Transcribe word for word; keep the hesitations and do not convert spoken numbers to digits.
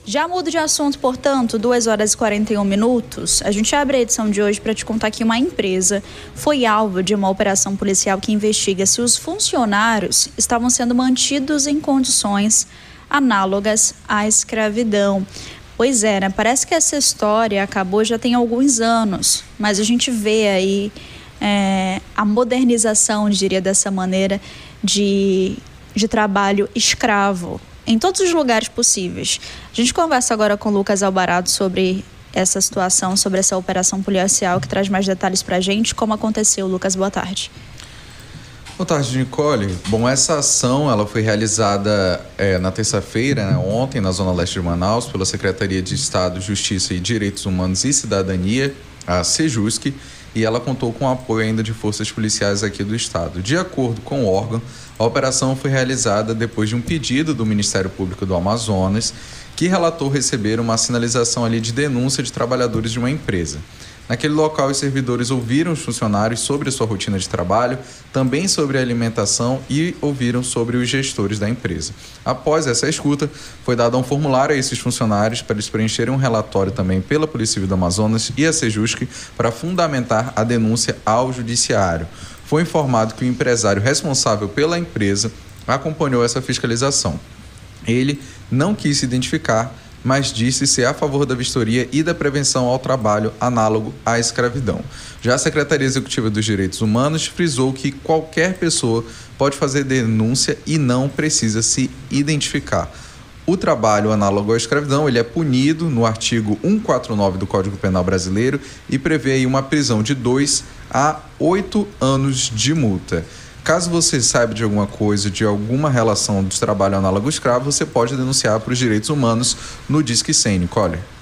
Já mudo de assunto, portanto, duas horas e quarenta e um minutos. A gente abre a edição de hoje para te contar que uma empresa foi alvo de uma operação policial que investiga se os funcionários estavam sendo mantidos em condições análogas à escravidão. Pois é, né? Parece que essa história acabou já tem alguns anos, mas a gente vê aí é, a modernização, diria dessa maneira, de, de trabalho escravo em todos os lugares possíveis. A gente conversa agora com o Lucas Albarado sobre essa situação, sobre essa operação policial, que traz mais detalhes para a gente. Como aconteceu, Lucas? Boa tarde. Boa tarde, Nicole. Bom, essa ação ela foi realizada é, na terça-feira, né, ontem, na Zona Leste de Manaus, pela Secretaria de Estado, Justiça e Direitos Humanos e Cidadania, a SEJUSC, e ela contou com o apoio ainda de forças policiais aqui do estado. De acordo com o órgão, a operação foi realizada depois de um pedido do Ministério Público do Amazonas, que relatou receber uma sinalização ali de denúncia de trabalhadores de uma empresa. Naquele local, os servidores ouviram os funcionários sobre a sua rotina de trabalho, também sobre a alimentação e ouviram sobre os gestores da empresa. Após essa escuta, foi dado um formulário a esses funcionários para eles preencherem um relatório também pela Polícia Civil do Amazonas e a SEJUSC para fundamentar a denúncia ao judiciário. Foi informado que o empresário responsável pela empresa acompanhou essa fiscalização. Ele não quis se identificar, mas disse ser a favor da vistoria e da prevenção ao trabalho análogo à escravidão. Já a Secretaria Executiva dos Direitos Humanos frisou que qualquer pessoa pode fazer denúncia e não precisa se identificar. O trabalho análogo à escravidão ele é punido no artigo cento e quarenta e nove do Código Penal Brasileiro e prevê aí uma prisão de dois a oito anos de multa. Caso você saiba de alguma coisa, de alguma relação de trabalho análogo escravo, você pode denunciar para os direitos humanos no Disque cem, Nicole.